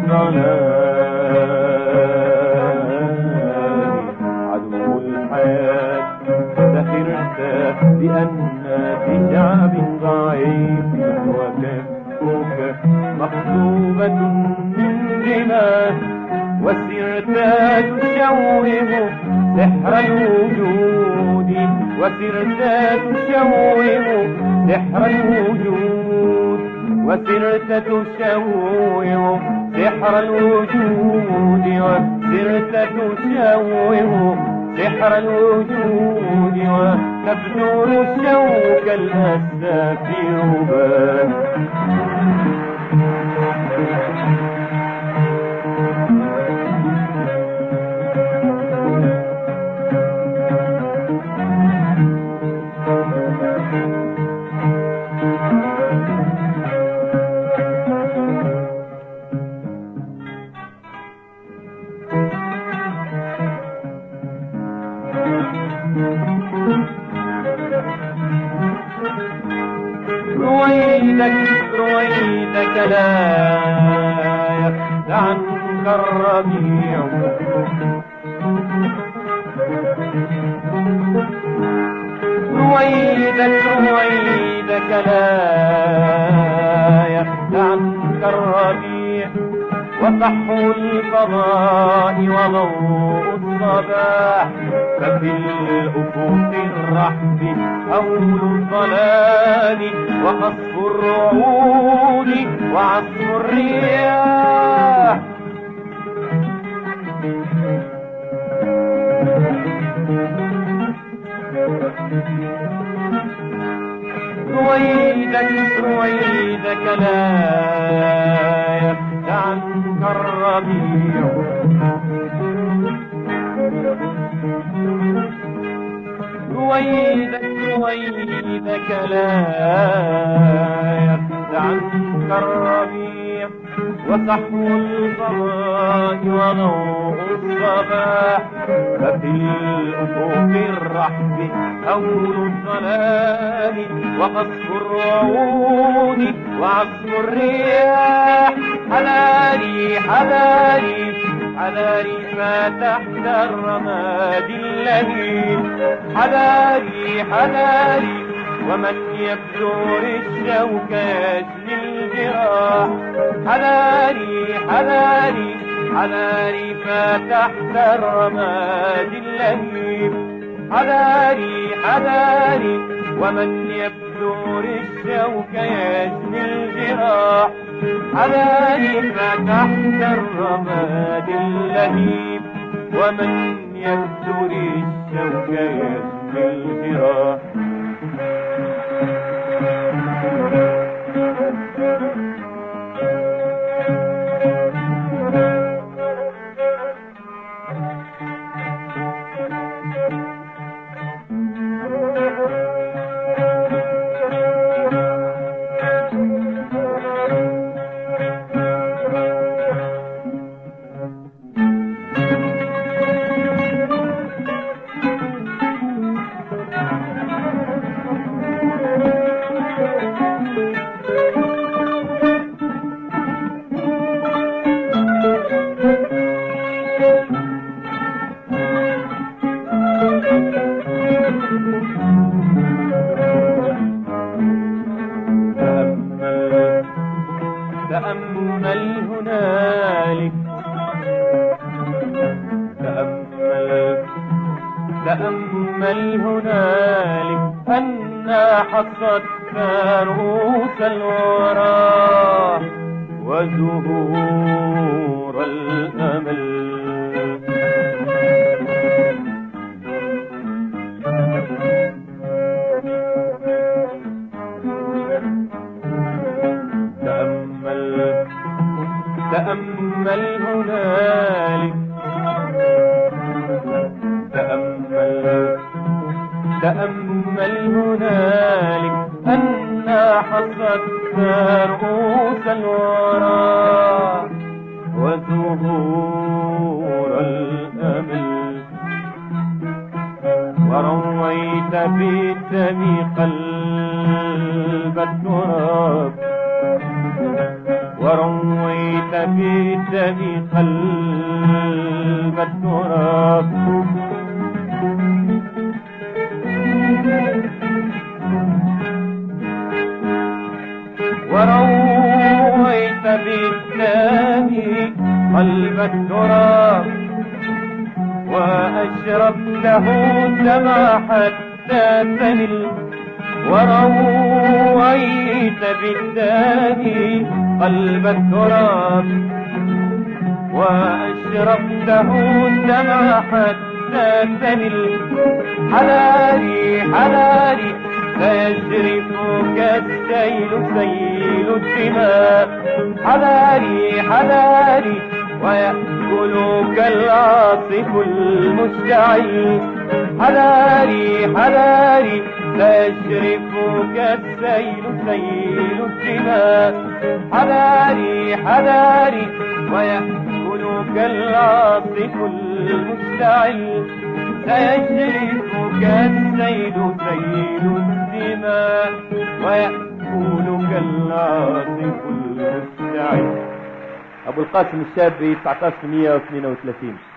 الظلام عدو الحياة سخرت بأن في شعب ضعيف وكفك مخطوبة من دماء وسرت تشوه سحر الوجود وسرت تشوه سحر الوجود وسرت تشوه سحر الوجود وسرت تشوه سحر الوجود وتبذل الشوك الأسى في رباه رويدك لا يخدع عنك الربيع رويدك لا يخدع عنك الربيع وصح الفضاء وضوء الصباح ففي الأفق الرحب هول الظلام وقصف الرعود وعصف الرياح رويدك لا يخدع عنك الربيع رويدك لا يخدع عنك الربيع وصحو الفضاء وضوء الصباح ففي الأفق الرحب هول الظلام وقصف الرعود وعصف الرياح حذاري حذاري حذاري فتحت الرماد اللهيب حذاري حذاري ومن يبذر الشوك يجني الجراح حذاري حذاري حذاري فتحت الرماد اللهيب حذاري حذاري ومن يبذر الشوك يجني الجراح حذاري فتحت الرماد اللهيب ومن يبذر الشوك يجني الجراح تأمل هنالك تأمل هنالك أنا حصدنا رؤوس الورى وزهور الأمل تأمل هنالك تأمل هنالك أنا حصدنا رؤوس الورى وزهور الأمل ورويت بالدم قلب التراب ورويت بدمي قلب التراب ورويت بدمي قلب التراب وأشربته الدمع حتى تمل ورويت بالدمي قلب التراب وأشربته الدمع حتى تمل حلالي حلالي سيجرفك السيل سيل الدماء حلالي حلالي ويأكلك العاصف المشتعل حلالي حلالي سيجرفك السيل سيل الدماء حلالي حلالي ويأكلك العاصف المشتعل سيجرفك السيل سيل الدماء ويأكلك العاصف المشتعل. أبو القاسم الشابي 1932.